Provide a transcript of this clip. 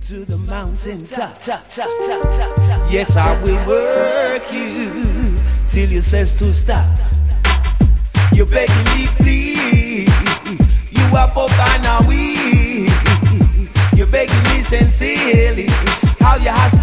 to the mountain top. Yes, I will work you till you says to stop. You're begging me, please. You are up on our knees. You're begging me sincerely. How you has